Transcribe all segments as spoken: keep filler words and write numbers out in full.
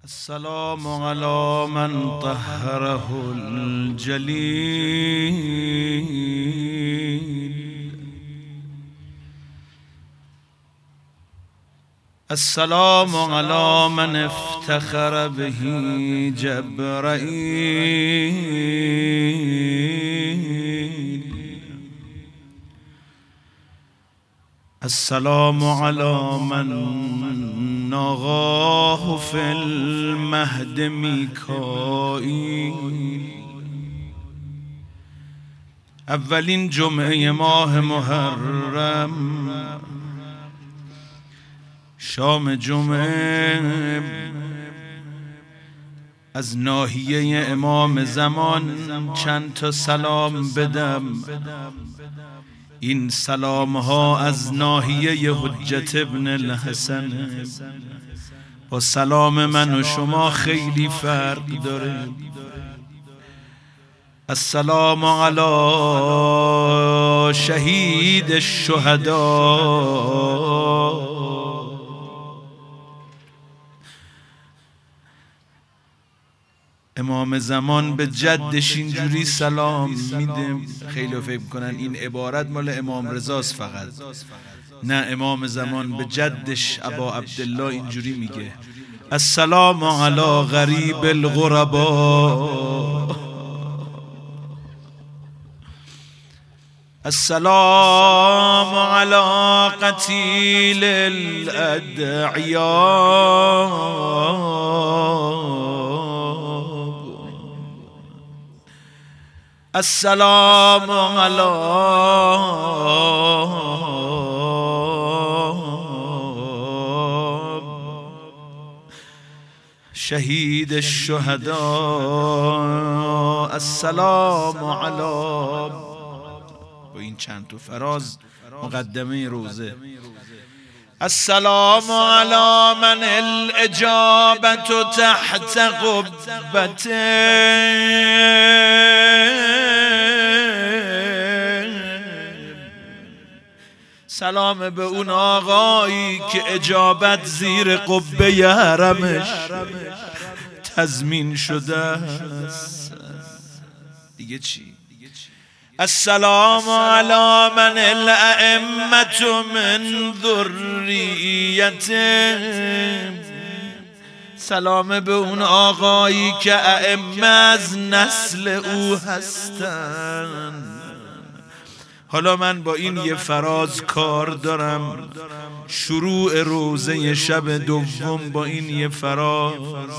السلام على من طهره الجليل. السلام على من افتخر به جبرائيل. السلام على من ناغاه في المهد میکائیل. اولین جمعه ماه محرم، شام جمعه، از ناحیه امام زمان چند تا سلام بدم. این سلام ها از ناحیه حجت ابن الحسن با سلام من و شما خیلی فرق داره. السلام علی شهید الشهداء. امام زمان به جدش اینجوری سلام میده. خیلی فکر کنن این عبارت مال امام رضاست فقط. نه، امام زمان به جدش ابا عبدالله اینجوری میگه: السلام علی غریب الغرباء. السلام علی قتیل الادعیاء. السلام علی شهید الشهداء. السلام علی. با این چند تا فراز مقدمه روزه. السلام علی من الاجابت تحت قبته. سلام به اون آقایی که اجابت زیر قبه حرمش تضمین شده است. دیگه چی؟ السلام علی من الائمة من ذریته. سلام به اون آقایی که ائمه از نسل او هستند. حالا من با این یه فراز کار دارم. شروع روزه شب دوم با این یه فراز: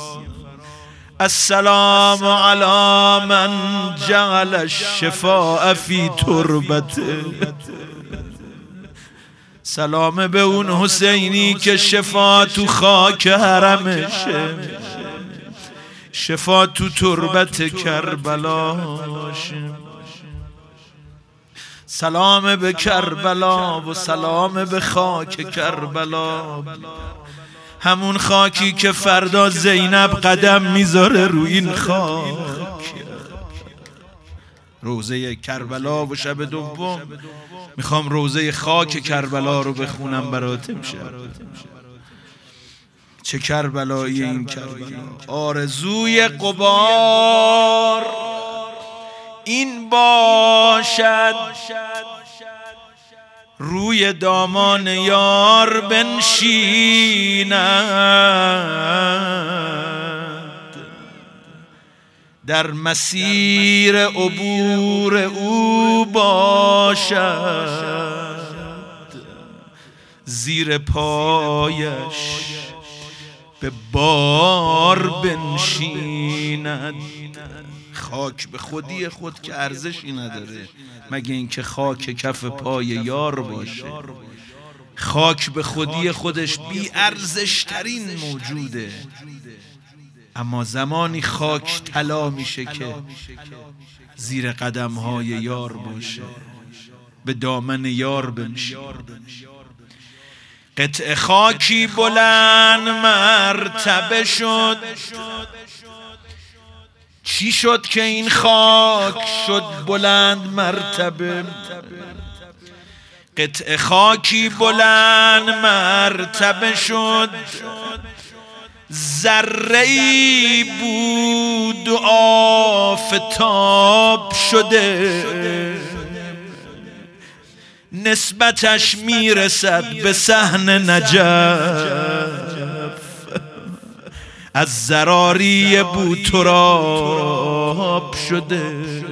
السلام علی من جعل الشفاء فی تربته. سلام به اون حسینی که شفا تو خاک حرمشه، شفا تو تربت کربلاشه. سلام به کربلا و سلام به خاک کربلا، همون خاکی که فردا زینب قدم میذاره روی این خاک. روزه کربلا و شب دوم میخوام روزه خاک کربلا رو بخونم برات امشب. چه کربلایی این کربلا! آرزوی غبار این باشد روی دامان یار بنشیند، در مسیر عبور او باشد، زیر پایش به بار بنشیند. خاک به خودی خود که ارزشی نداره مگه اینکه خاک کف پای یار باشه. خاک به خودی خودش بی ارزش ترین موجوده، اما زمانی خاک طلا میشه که زیر قدم های یار باشه، به دامن یار بنشینه. قطع خاکی بلند مرتبه شد. چی شد که این خاک شد بلند مرتبه؟ قطع خاکی بلند مرتبه شد، ذره‌ای بود و آفتاب شده، نسبتش میرسد به صحن نجف. از زراری بوتراب شده.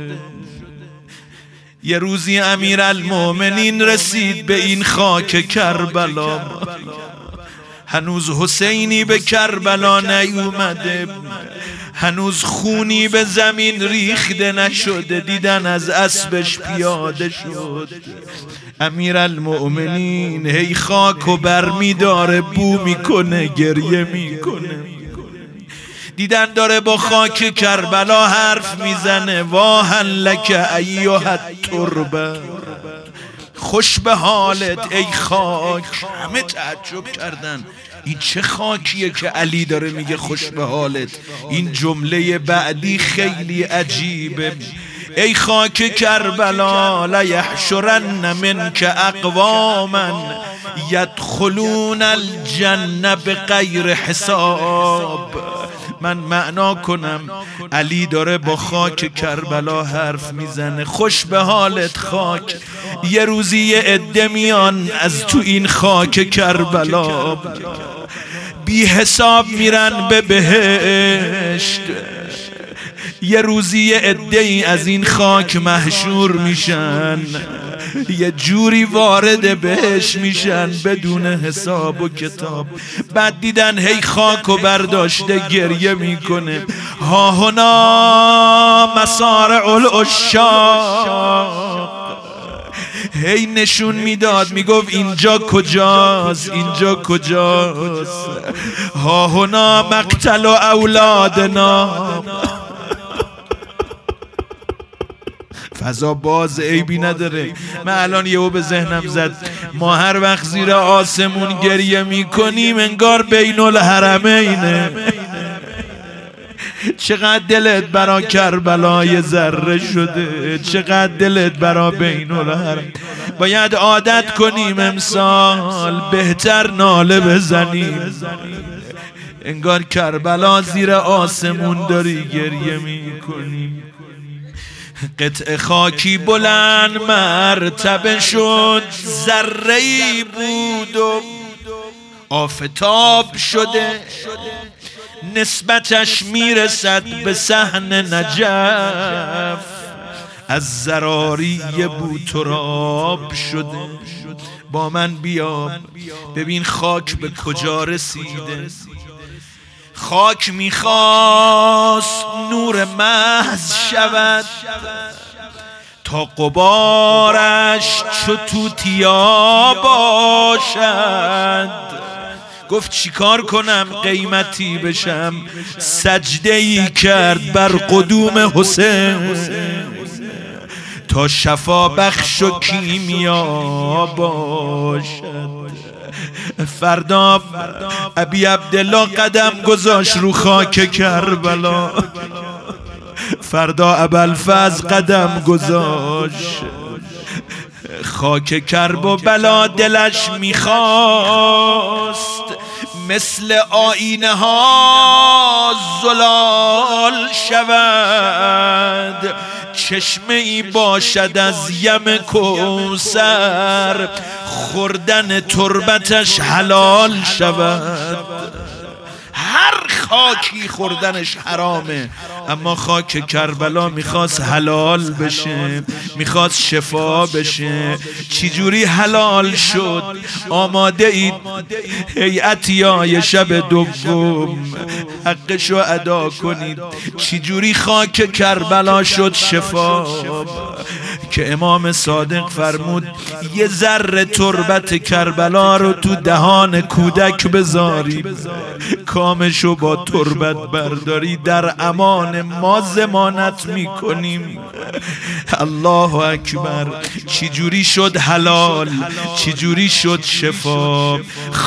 یه روزی امیرالمومنین رسید به این خاک کربلا، هنوز حسینی به کربلا نیومده، هنوز خونی به زمین ریخته نشده. دیدن از اسبش پیاده شد. امیرالمومنین هی خاکو برمی داره، بو میکنه، گریه میکنه. دیدن داره با خاک کربلا حرف میزنه. واهن لک ایها التربه، خوش به حالت ای خاک. همه تعجب کردن این چه خاکیه که علی داره میگه خوش به حالت. این جمله بعدی خیلی عجیبه. ای خاک کربلا لیحشرن منک اقواما یدخلون الجنه بغیر حساب. من معنا کنم، علی داره با خاک کربلا حرف میزنه. خوش به حالت خاک، یه روزی یه عده میان از تو این خاک کربلا بی حساب میرن به بهشت. یه روزی یه عده‌ای از این خاک محشور میشن، یه جوری وارد بهش میشن بدون حساب و کتاب. بعد دیدن هی خاک و برداشته گریه میکنه. ها هنا مصارع العشاق، هی نشون میداد میگفت اینجا کجاست، اینجا کجاست. ها هنا مقتل اولادنا. فضا باز، عیبی نداره. من الان یهو به ذهنم زد ما هر وقت زیر آسمون گریه میکنیم انگار بین الحرمینه. چقدر دلت برا کربلا یه ذره شده، چقدر دلت برا بین الحرم. باید عادت کنیم امسال بهتر ناله بزنیم، انگار کربلا زیر آسمون داری گریه میکنیم. قطع خاکی بلند مرتبه شد، ذره‌ای بود و آفتاب شده، نسبتش میرسد به صحن نجف. از زراری بوتراب شده. با من بیا ببین خاک به کجا رسیده. خاک میخواست نور محض شود تا غبارش چو توتیا باشد. گفت چیکار کنم قیمتی بشم؟ سجده ای کرد بر قدوم حسین تا شفا بخش و کیمیا باشد. فردا ابی عبدالله قدم گذاشت رو خاک کربلا، فردا ابوالفضل قدم گذاشت. خاک کرب و بلا دلش میخواست مثل آینه ها زلال شود. چشمه ای باشد از یم کوثر، خوردن تربتش حلال شود. هر خاکی خوردنش حرامه، اما خاک کربلا میخواست حلال بشه، میخواست شفا بشه. چجوری حلال شد؟ آماده اید هیئت یا شب دوم حقشو ادا کنید. چجوری خاک کربلا شد شفا؟ که امام صادق فرمود یه ذره تربت کربلا رو تو دهان کودک بذاری، کامشو با تربت برداری، در امان ما ضمانت میکنیم. الله اکبر. چجوری شد حلال؟ چجوری شد شفا؟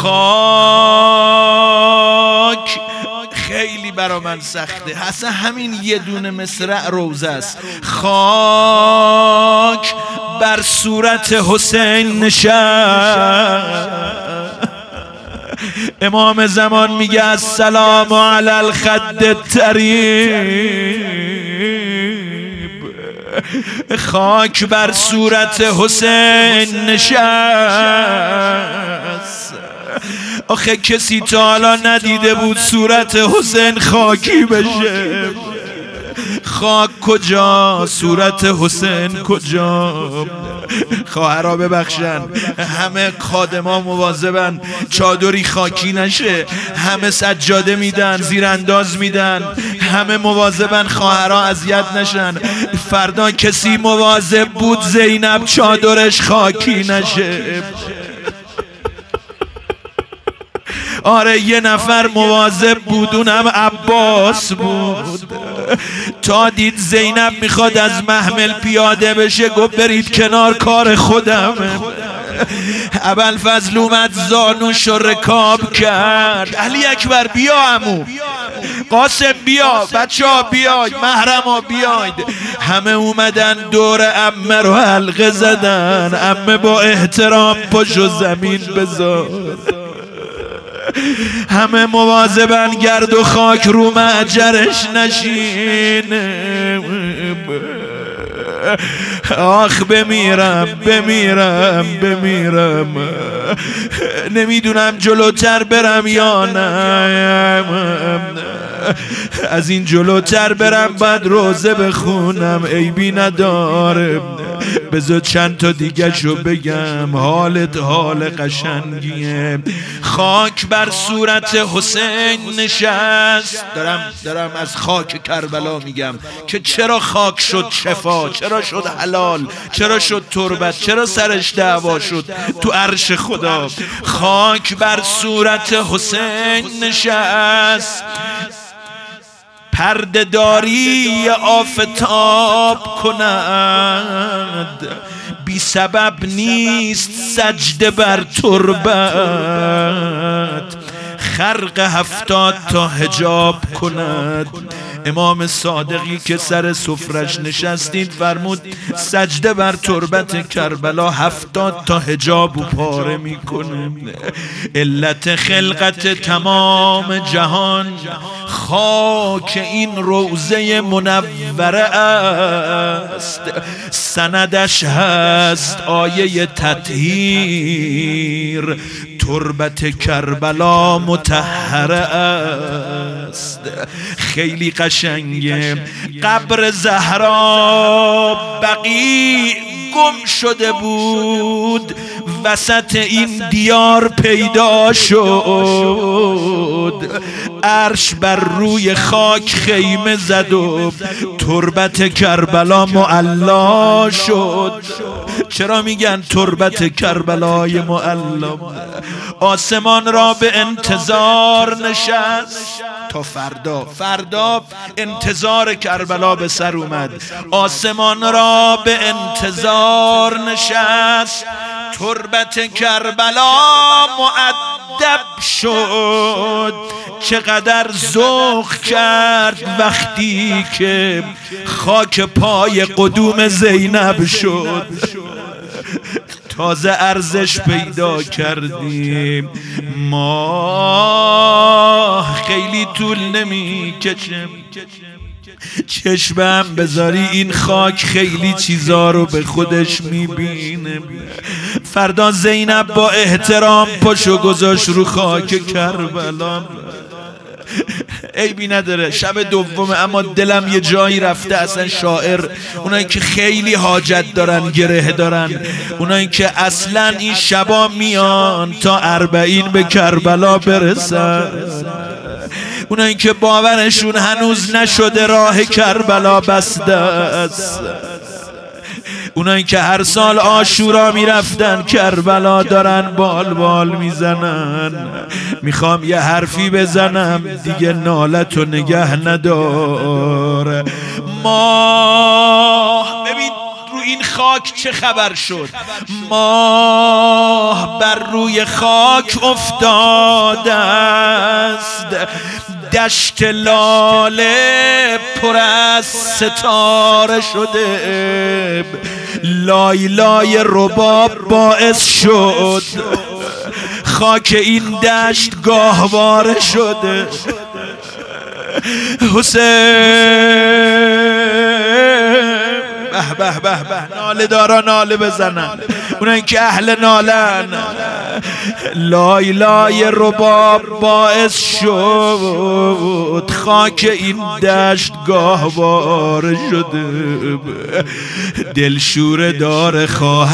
خاک خیلی برا من سخته، اصلا همین یه دونه مصرع روزه است. خاک بر صورت حسین نشست، امام زمان میگه السلام علی الخد الطریب، خاک بر صورت حسین نشست. آخه کسی تا حالا ندیده بود صورت حسین خاکی بشه. خاک کجا؟ صورت حسین کجا؟ خواهرها ببخشن، همه خادما مواظبن چادری خاکی نشه، همه سجاده میدن، زیرانداز میدن، همه مواظبن خواهرها اذیت نشن. فردا کسی مواظب بود زینب چادرش خاکی نشه. آره یه نفر مواظب بود، اونم عباس بود. تا دید زینب میخواد از محمل پیاده بشه گفت برید کنار کار خودمه. ابوالفضل اومد زانوش رو رکاب کرد. علی اکبر بیا عمو، قاسم بیا، بچه ها بیاید، محرم ها بیاید. همه اومدن دور عمه رو حلقه زدن. عمه با احترام پشت زمین بذار. همه مواظبن گرد و خاک رو معجرش نشینه. آخ بمیرم بمیرم بمیرم، نمیدونم جلوتر برم یا نه. از این جلوتر برم بعد روزه بخونم، عیبی نداره. بذار چند تا دیگه شو بگم، حالت حال قشنگیه. خاک بر صورت حسین نشست. دارم دارم از خاک کربلا میگم که چرا خاک شد شفا، چرا شد حلال، چرا شد تربت، چرا سرش دعوا شد تو عرش خدا. خاک بر صورت حسین نشست. پرده داری آفتاب کند، بی سبب نیست سجده بر تربت. خرق هفتاد تا حجاب کند. امام صادقی که سر سفرش نشستید فرمود سجده بر تربت کربلا هفتاد تا حجاب و پاره میکنه. علت خلقت تمام جهان خاک این روضه منوره است. سندش هست آیه تطهیر، تربت کربلا مطهره است. خیلی قشنگه. قبر زهرا بقیع گم شده بود، وسط این دیار پیدا شد. عرش بر روی خاک خیمه زد و تربت کربلا معلا شد. چرا میگن تربت کربلای معلا؟ آسمان را به انتظار نشست تا فردا. فردا انتظار کربلا به سر اومد. آسمان را به انتظار نشست. تربت کربلا مؤدب شد. چقدر ذوق کرد وقتی که خاک پای قدوم زینب شد. تازه ارزش پیدا کردیم. ما خیلی طول نمی کشم، چشمم بذاری این خاک خیلی چیزا رو به خودش میبینه. فردا زینب با احترام پشو گذاشت رو خاک کربلا. عیبی نداره شب دومه، اما دلم یه جایی رفته. اصلا شاعر، اونایی که خیلی حاجت دارن، گره دارن، اونایی که اصلا این شبا میان تا اربعین به کربلا برسن، اونایی که باورشون هنوز نشده راه کربلا بسته است، اونایی که هر سال عاشورا میرفتن کربلا دارن بال بال میزنن. میخوام یه حرفی بزنم دیگه نالتو نگه ندار. ماه ببین رو این خاک چه خبر شد. ماه بر روی خاک افتاده است. دشت لاله پر از ستاره شده. لای لای رباب باعث شد خاک این دشت گاهواره شده. حسین به به به به، ناله دارا ناله بزنن، اونن که اهل نالن. لای لای رباب باعث شد خاک این دشت گاهواره شده. دلشور دار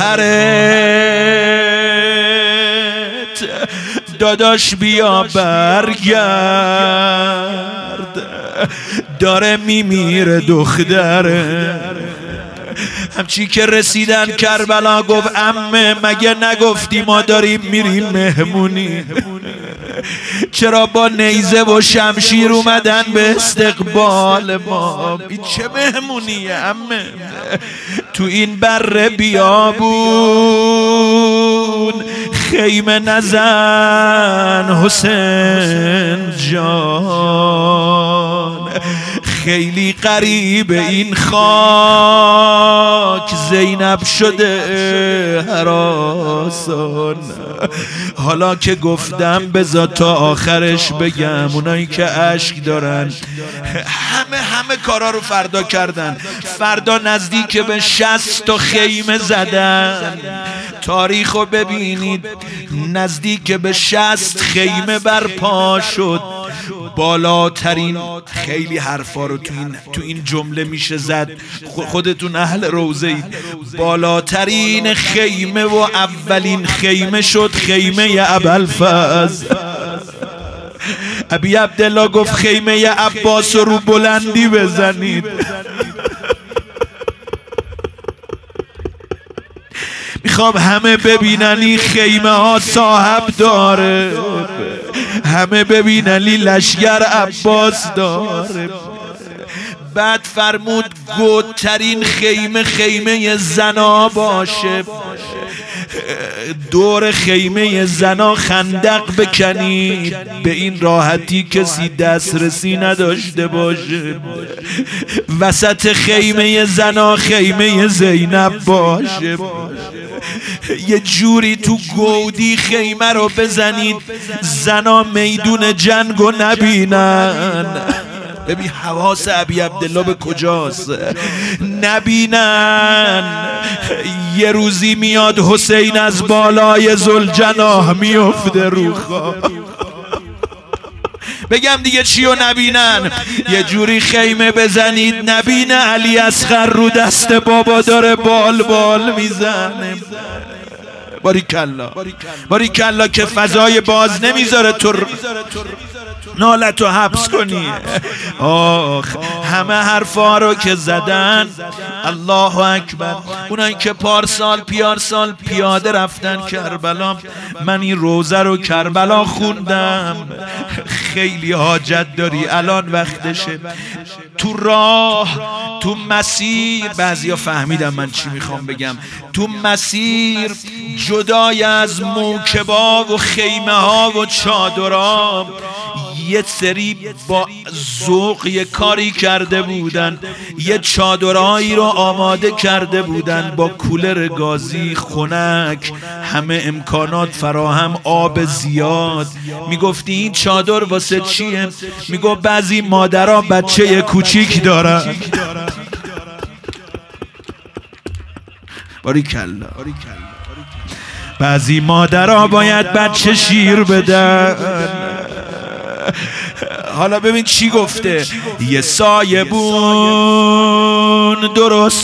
خواهرت داداش بیا برگرد، داره میمیره دختره. همچی که رسیدن کربلا گفت عمه مگه نگفتی ما داریم میریم مهمونی؟ چرا با نیزه و شمشیر اومدن به استقبال ما؟ این چه مهمونیه عمه؟ تو این بره بیابون خیمه نزن حسین جان، خیلی قریب این خاک زینب شده هراسان. حالا که گفتم بذار تا آخرش بگم، اونایی که اشک دارن همه همه کارا رو فردا کردن. فردا نزدیک به شصت تا خیمه زدن. تاریخو ببینید، نزدیک به شصت خیمه برپا شد. بالاترین، خیلی حرفا رو تو این تو این جمله میشه زد، خودتون اهل روزه اید. بالاترین خیمه و اولین خیمه شد خیمه ابوالفضل. ابی عبدالله گفت خیمه عباس رو بلندی بزنید. میخوام همه ببینن این خیمه ها صاحب داره، همه ببینن این لشگر عباس داره. بعد فرمود گودترین خیمه خیمه زنا باشه، دور خیمه زنا خندق بکنید، به این راحتی کسی دسترسی نداشته باشه. وسط خیمه زنا خیمه زینب باشه. یه جوری تو گودی خیمه رو بزنید زنا میدون جنگو نبینن. ببین حواس ابی عبدالله به کجاست، نبینن. یه روزی میاد حسین از بالای ذوالجناح میفته رو خاک. بگم دیگه چیو نبینن؟ یه جوری خیمه بزنید نبینه علی اصغر رو دست بابا داره بال بال میزنه. باریکلا باریکلا که فضای باز نمیذاره تو نالتو حبس کنی. آخ همه حرفا رو که زدن. الله اکبر. اونایی که پارسال پیارسال پیاده رفتن کربلا، من این روزه رو کربلا خوندم. خیلی حاجت داری، الان وقتشه. تو راه، تو مسیر، بعضیا فهمیدم من چی میخوام بگم. تو مسیر جدای از موکبا و خیمه ها و چادرها، یه سری با ذوق یه کاری کرده بودن، یه چادرهایی رو آماده کرده بودن با کولر گازی، خنک، همه امکانات فراهم، آب زیاد. میگفتی این چادر واسه چیه؟ میگفت بعضی مادرها بچه کوچیک دارن. باریکلا. بعضی مادرها باید بچه شیر بدن. حالا ببین چی گفته. یه سایبون درست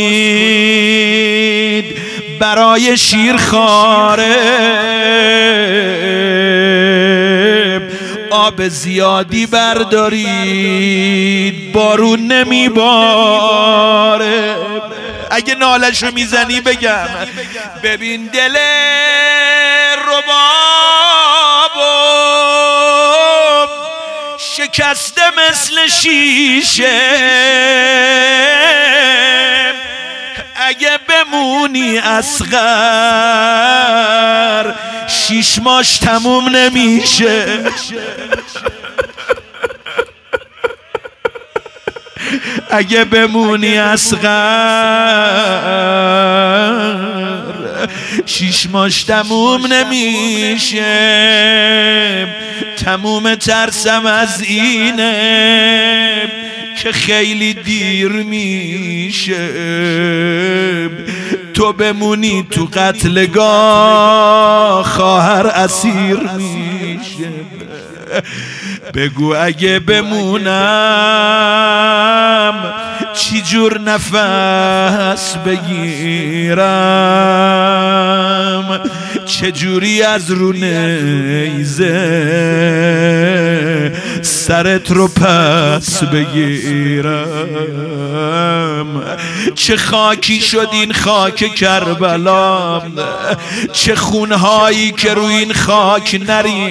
کنید برای شیرخواره، آب زیادی بردارید بارون نمیباره. اگه نالشو میزنی بگم. ببین دل ربابو شکسته مثل شیشه، اگه بمونی اصغر شیش ماش تموم نمیشه. اگه بمونی اصغر شیش ماش تموم نمیشه، تموم ترسم از اینه که خیلی دیر میشه، تو بمونی تو قتلگاه خواهر اسیر میشه. بگو اگه بمونم چی جور نفس بگیرم، چجوری از رو نیزه سرت رو پس بگیرم. چه خاکی شد این خاک کربلا، چه خونهایی که روی این خاک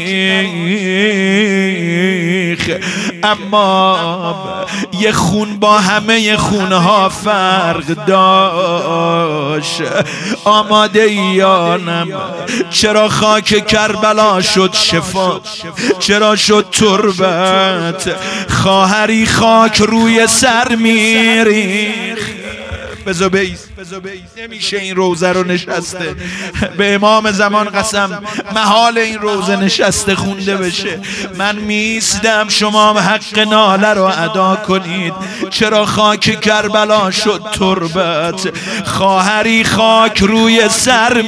نریخ، اما یه خون با همه خونها فرق داشت. آماده ایانم چرا خاک کربلا شد شفا، چرا شد تربت، خواهری خاک روی سر میریخ. بذار بیس نمیشه این روزه رو نشسته، به امام زمان قسم محال این روزه نشسته خونده بشه. من میستم شما حق ناله رو ادا کنید. چرا خاک کربلا شد تربت، خواهری خاک روی سر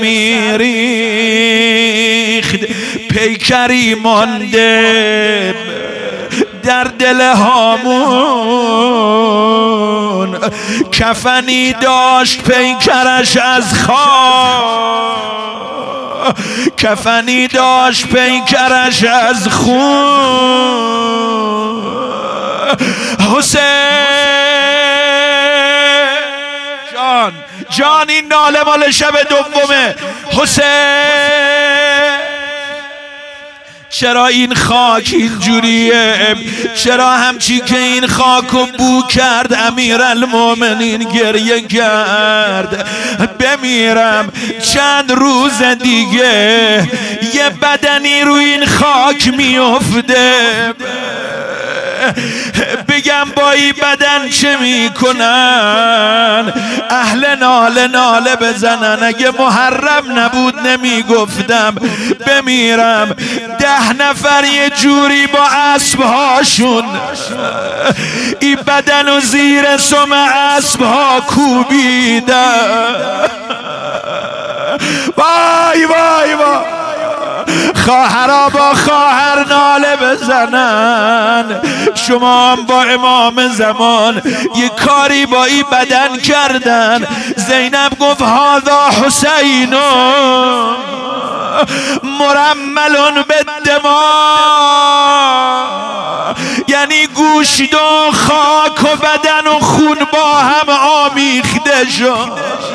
میریخت، پیکری مانده در دل هامون، کفنی داشت پیکرش از خاک، کفنی داشت پیکرش از خون. حسین جان جان این ناله مال شب دومه. حسین چرا این خاک اینجوریه، چرا همچی که این خاکو بو کرد امیرالمومنین گریه کرد. بمیرم چند روز دیگه یه بدنی روی این خاک میفته، بگم با این بدن چه میکنن، اهل ناله ناله بزنن. اگه محرم نبود نمیگفتم. بمیرم ده نفر یه جوری با اسبهاشون این بدن و زیر سم اسبها کوبیدن. وای وای وای، خواهرها با خواهر ناله بزنن. شما هم با امام زمان یه کاری با این بدن کردن. زینب گفت هذا حسین مرمل بالدماء، یعنی گوشت و خاک و بدن و خون با هم آمیخته شد.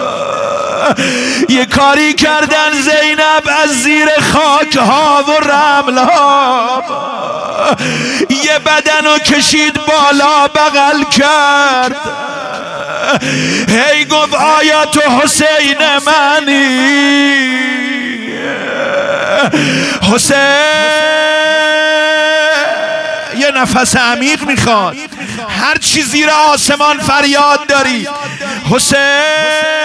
یه کاری کردن زینب از زیر خاک ها و رمل ها یه بدن رو کشید بالا بغل کرد. هی گفت آیا تو حسین منی؟ حسین یه نفس عمیق میخواد، هر چی زیر آسمان فریاد داری. حسین